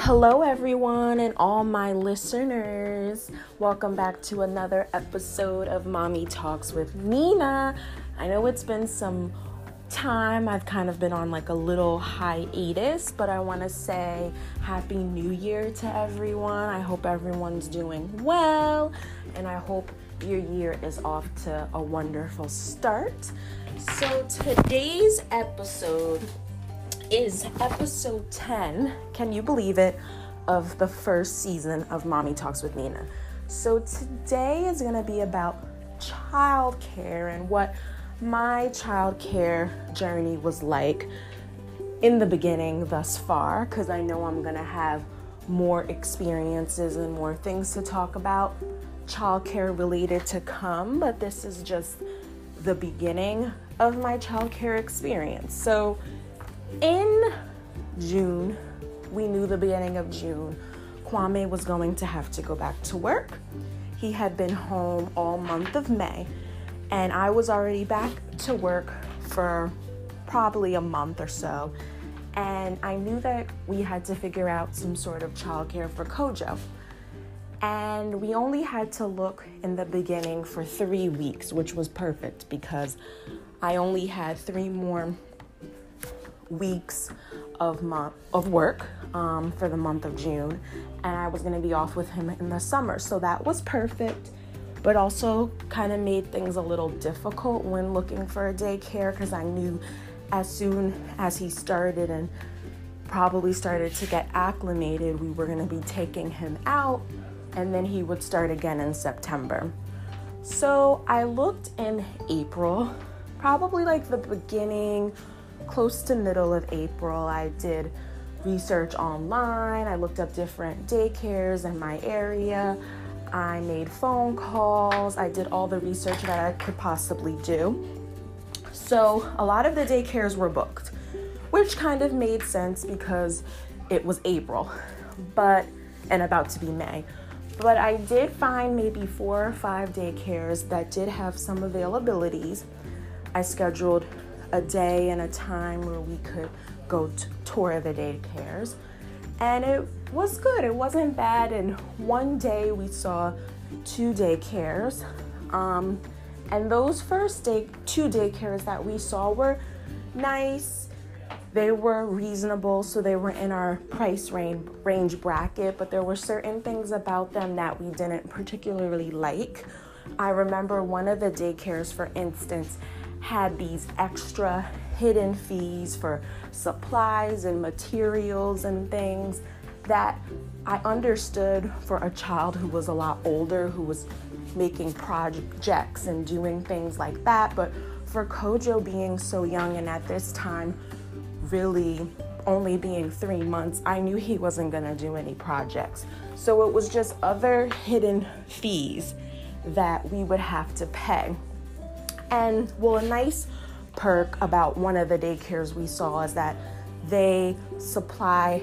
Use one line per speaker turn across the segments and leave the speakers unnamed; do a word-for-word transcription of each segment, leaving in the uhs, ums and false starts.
Hello, everyone, and all my listeners. Welcome back to another episode of Mommy Talks with Nina. I know it's been some time. I've kind of been on like a little hiatus, but I want to say Happy New Year to everyone. I hope everyone's doing well, and I hope your year is off to a wonderful start. So today's episode is episode ten, can you believe it, of the first season of Mommy Talks with Nina. So today is going to be about childcare and what my childcare journey was like in the beginning thus far, because I know I'm going to have more experiences and more things to talk about childcare related to come, but this is just the beginning of my childcare experience. So in June, we knew the beginning of June, Kwame was going to have to go back to work. He had been home all month of May, and I was already back to work for probably a month or so. And I knew that we had to figure out some sort of childcare for Kojo. And we only had to look in the beginning for three weeks, which was perfect because I only had three more weeks of month of work um, for the month of June, and I was going to be off with him in the summer, so that was perfect, but also kind of made things a little difficult when looking for a daycare, because I knew as soon as he started and probably started to get acclimated, we were going to be taking him out, and then he would start again in September. So I looked in April, probably like the beginning, close to middle of April. I did research online. I looked up different daycares in my area. I made phone calls. I did all the research that I could possibly do. So a lot of the daycares were booked, which kind of made sense because it was April, but and about to be May. But I did find maybe four or five daycares that did have some availabilities. I scheduled a day and a time where we could go to tour the daycares, and it was good. It wasn't bad. And one day we saw two daycares, um, and those first day two daycares that we saw were nice. They were reasonable, so they were in our price range range bracket, but there were certain things about them that we didn't particularly like. I remember one of the daycares, for instance, had these extra hidden fees for supplies and materials and things that I understood for a child who was a lot older, who was making projects and doing things like that. But for Kojo being so young and at this time really only being three months, I knew he wasn't gonna do any projects. So it was just other hidden fees that we would have to pay. And well, a nice perk about one of the daycares we saw is that they supply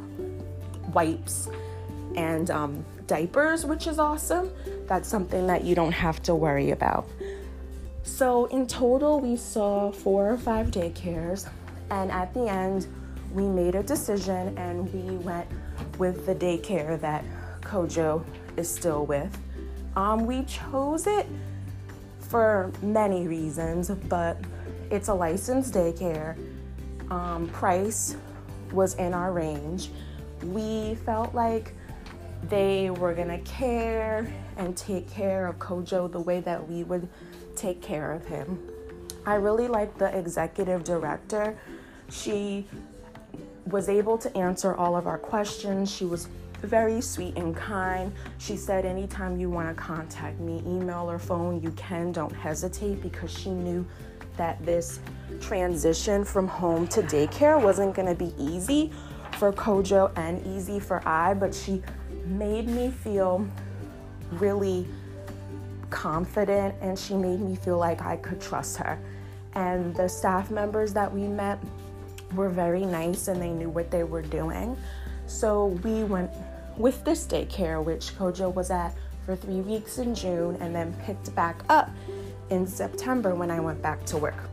wipes and um, diapers, which is awesome. That's something that you don't have to worry about. So in total, we saw four or five daycares, and at the end, we made a decision and we went with the daycare that Kojo is still with. Um, we chose it for many reasons, but it's a licensed daycare. Um, price was in our range. We felt like they were gonna care and take care of Kojo the way that we would take care of him. I really liked the executive director. She was able to answer all of our questions. She was very sweet and kind. She said, anytime you want to contact me, email or phone, you can, don't hesitate, because she knew that this transition from home to daycare wasn't going to be easy for Kojo and easy for I, but she made me feel really confident, and she made me feel like I could trust her. And the staff members that we met were very nice, and they knew what they were doing. So we went with this daycare, which Kojo was at for three weeks in June, and then picked back up in September when I went back to work.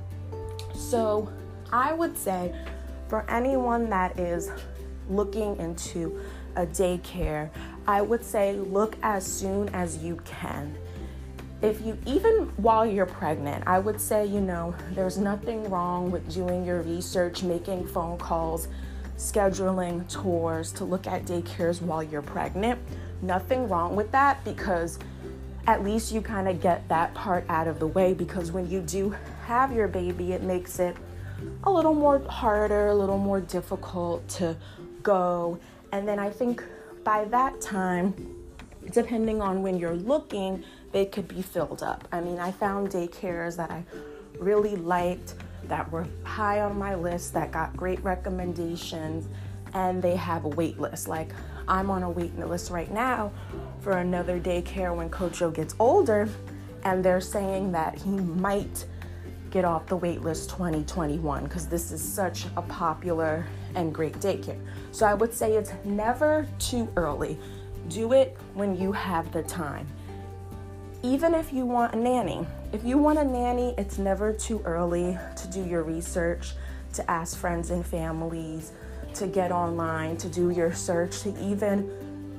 So I would say for anyone that is looking into a daycare, I would say look as soon as you can. If you, even while you're pregnant, I would say, you know, there's nothing wrong with doing your research, making phone calls, scheduling tours to look at daycares while you're pregnant. Nothing wrong with that, because at least you kind of get that part out of the way, because when you do have your baby, it makes it a little more harder, a little more difficult to go. And then I think by that time, depending on when you're looking, they could be filled up. I mean, I found daycares that I really liked, that were high on my list, that got great recommendations, and they have a wait list. Like, I'm on a wait list right now for another daycare when Kojo gets older, and they're saying that he might get off the wait list twenty twenty-one, because this is such a popular and great daycare. So I would say it's never too early. Do it when you have the time. Even if you want a nanny, if you want a nanny, it's never too early to do your research, to ask friends and families, to get online, to do your search, to even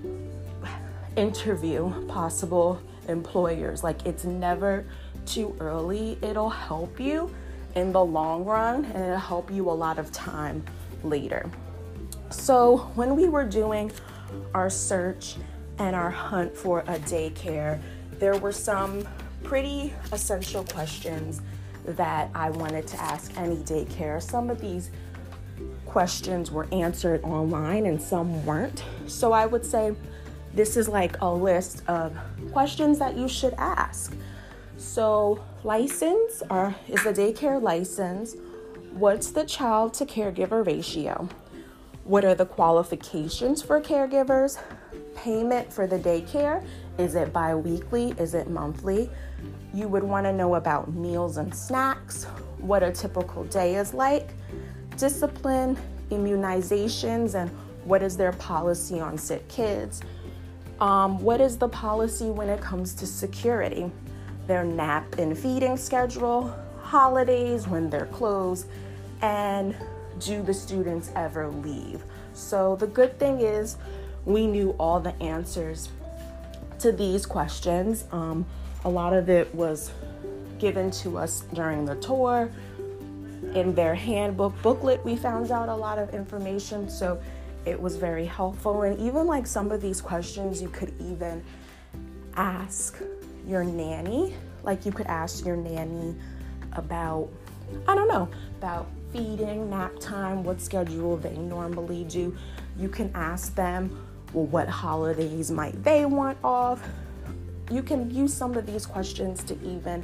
interview possible employers. Like, it's never too early. It'll help you in the long run, and it'll help you a lot of time later. So when we were doing our search and our hunt for a daycare, there were some pretty essential questions that I wanted to ask any daycare. Some of these questions were answered online and some weren't. So I would say this is like a list of questions that you should ask. So license, or is the daycare licensed? What's the child to caregiver ratio? What are the qualifications for caregivers? Payment for the daycare, is it bi-weekly? Is it monthly? You would want to know about meals and snacks, what a typical day is like, discipline, immunizations, and what is their policy on sick kids? Um, what is the policy when it comes to security? Their nap and feeding schedule, holidays, when they're closed, and do the students ever leave? So the good thing is we knew all the answers to these questions. Um, a lot of it was given to us during the tour. In their handbook booklet, we found out a lot of information, so it was very helpful. And even like some of these questions, you could even ask your nanny. Like, you could ask your nanny about, I don't know, about feeding, nap time, what schedule they normally do. You can ask them, well, what holidays might they want off? You can use some of these questions to even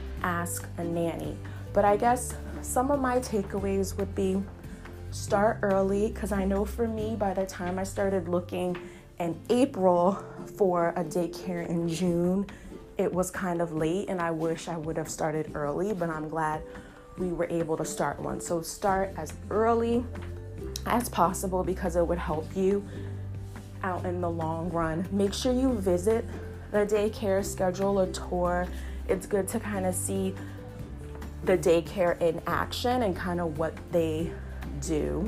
ask a nanny. But I guess some of my takeaways would be start early, because I know for me, by the time I started looking in April for a daycare in June, it was kind of late, and I wish I would have started early, but I'm glad we were able to start one. So start as early as possible, because it would help you out in the long run. Make sure you visit the daycare, schedule a tour. It's good to kind of see the daycare in action and kind of what they do.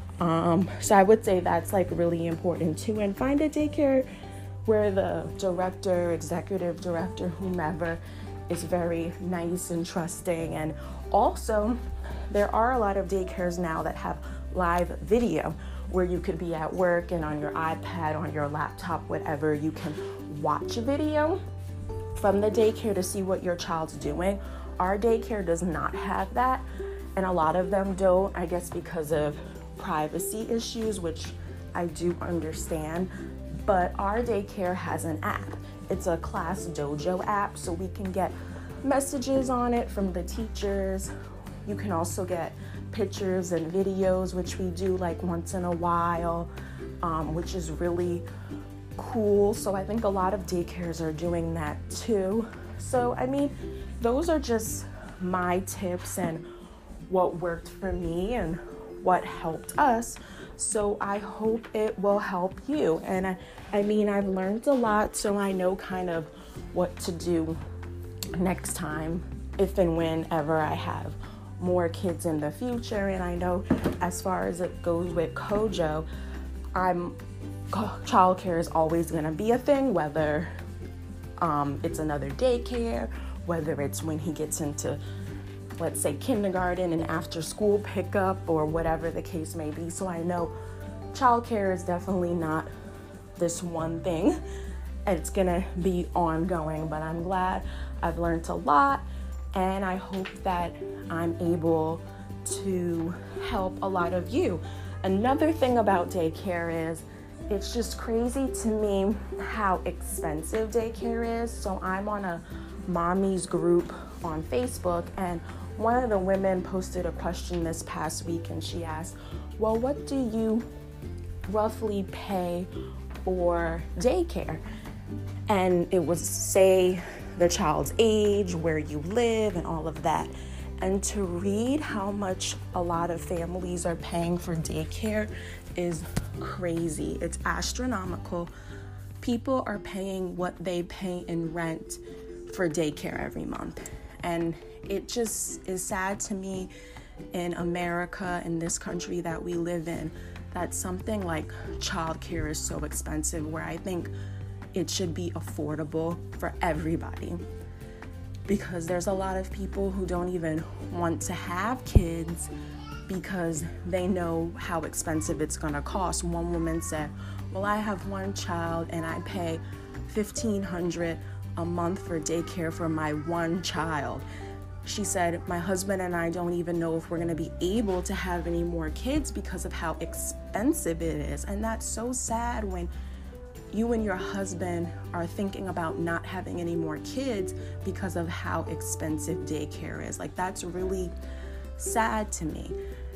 Um, so I would say that's like really important too. And find a daycare where the director, executive director, whomever is very nice and trusting. And also, there are a lot of daycares now that have live video, where you could be at work and on your iPad, on your laptop, whatever, you can watch a video from the daycare to see what your child's doing. Our daycare does not have that, and a lot of them don't, I guess because of privacy issues, which I do understand. But our daycare has an app. It's a Class Dojo app, so we can get messages on it from the teachers. You can also get pictures and videos, which we do like once in a while, um, which is really cool. So I think a lot of daycares are doing that too. So, I mean, those are just my tips and what worked for me and what helped us. So I hope it will help you. And I, I mean, I've learned a lot, so I know kind of what to do next time, if and whenever I have more kids in the future. And I know as far as it goes with Kojo, I'm childcare is always going to be a thing, whether um, it's another daycare, whether it's when he gets into, let's say, kindergarten and after school pickup or whatever the case may be. So I know childcare is definitely not this one thing. It's gonna be ongoing, but I'm glad I've learned a lot, and I hope that I'm able to help a lot of you. Another thing about daycare is it's just crazy to me how expensive daycare is. So I'm on a mommy's group on Facebook, and one of the women posted a question this past week, and she asked, well, what do you roughly pay for daycare? And it was, say, the child's age, where you live, and all of that. And to read how much a lot of families are paying for daycare is crazy. It's astronomical. People are paying what they pay in rent for daycare every month. And it just is sad to me in America, in this country that we live in, that something like childcare is so expensive, where I think it should be affordable for everybody. Because there's a lot of people who don't even want to have kids because they know how expensive it's going to cost. One woman said, well, I have one child and I pay fifteen hundred dollars a month for daycare for my one child. She said, my husband and I don't even know if we're going to be able to have any more kids because of how expensive it is. And that's so sad when you and your husband are thinking about not having any more kids because of how expensive daycare is. Like, that's really sad to me.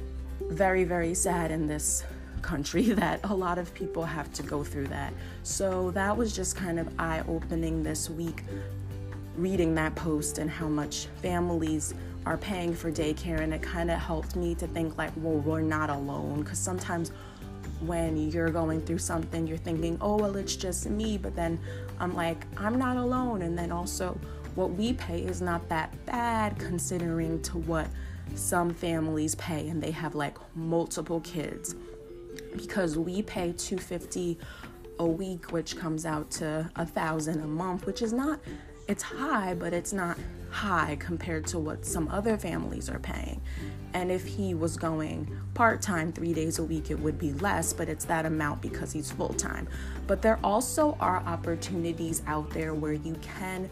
Very, very sad in this country that a lot of people have to go through that. So that was just kind of eye-opening this week, reading that post and how much families are paying for daycare. And it kind of helped me to think like, well, we're not alone. Because sometimes when you're going through something, you're thinking, oh, well, it's just me. But then I'm like, I'm not alone. And then also what we pay is not that bad considering to what some families pay, and they have like multiple kids, because we pay two hundred fifty dollars a week, which comes out to a thousand a month, which is not, it's high, but it's not high compared to what some other families are paying. And if he was going part-time three days a week, it would be less, but it's that amount because he's full-time. But there also are opportunities out there where you can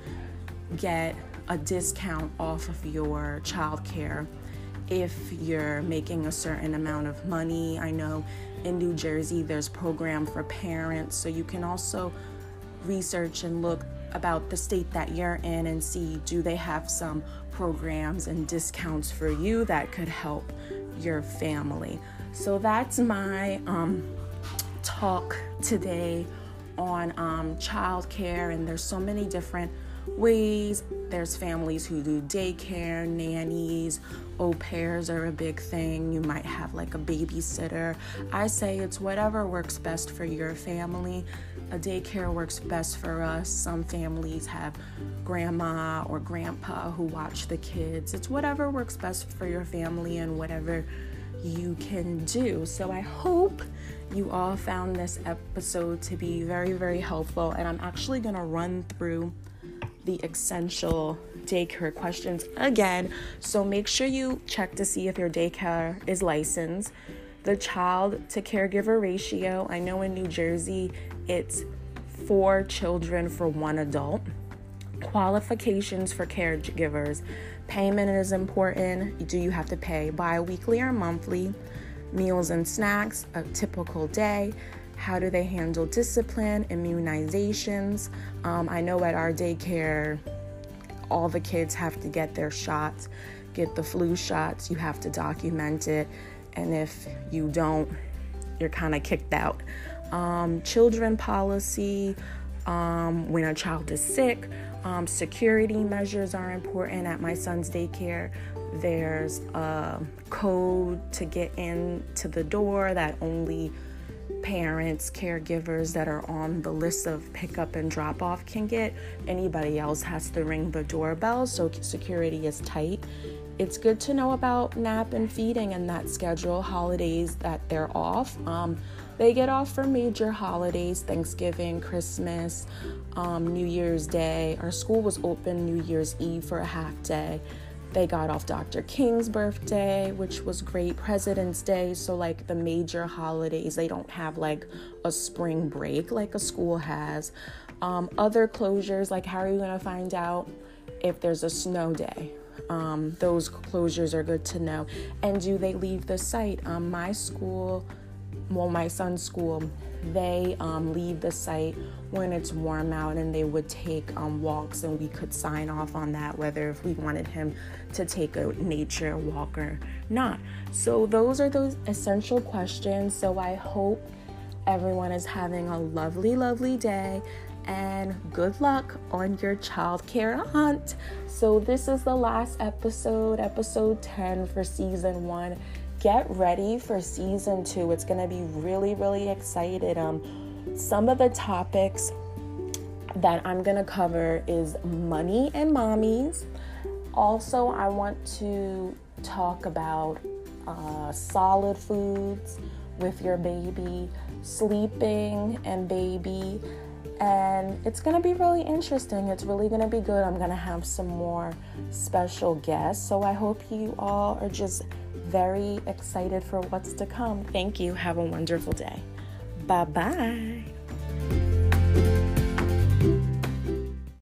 get a discount off of your childcare if you're making a certain amount of money. I know in New Jersey there's program for parents, so you can also research and look about the state that you're in and see, do they have some programs and discounts for you that could help your family. So that's my um, talk today on um, childcare, and there's so many different ways. There's families who do daycare, nannies, au pairs are a big thing. You might have like a babysitter. I say it's whatever works best for your family. A daycare works best for us. Some families have grandma or grandpa who watch the kids. It's whatever works best for your family and whatever you can do. So I hope you all found this episode to be very, very helpful. And I'm actually going to run through the essential daycare questions again. So make sure you check to see if your daycare is licensed. The child to caregiver ratio. I know in New Jersey, it's four children for one adult. Qualifications for caregivers. Payment is important. Do you have to pay bi-weekly or monthly? Meals and snacks, a typical day. How do they handle discipline, immunizations? Um, I know at our daycare, all the kids have to get their shots, get the flu shots. You have to document it. And if you don't, you're kind of kicked out. Um, children policy, um, when a child is sick, um, security measures are important. At my son's daycare, there's a code to get into the door that only parents, caregivers that are on the list of pickup and drop off can get. Anybody else has to ring the doorbell, so security is tight. it's good to know about nap and feeding and that schedule, holidays that they're off. Um, they get off for major holidays, Thanksgiving, Christmas, um, New Year's Day. Our school was open New Year's Eve for a half day. They got off Doctor King's birthday, which was great, President's Day. So like the major holidays, they don't have like a spring break like a school has. Um, other closures, like how are you going to find out if there's a snow day? Um, those closures are good to know. And do they leave the site? Um, my school, well, my son's school, they um, leave the site when it's warm out, and they would take um, walks, and we could sign off on that, whether if we wanted him to take a nature walk or not. So those are those essential questions. So I hope everyone is having a lovely, lovely day, and good luck on your childcare hunt. So this is the last episode, episode ten for season one. Get ready for season two. It's going to be really, really excited. Um, some of the topics that I'm going to cover is money and mommies. Also, I want to talk about uh, solid foods with your baby, sleeping and baby. And it's going to be really interesting. It's really going to be good. I'm going to have some more special guests. So I hope you all are just very excited for what's to come. Thank you. Have a wonderful day. Bye-bye.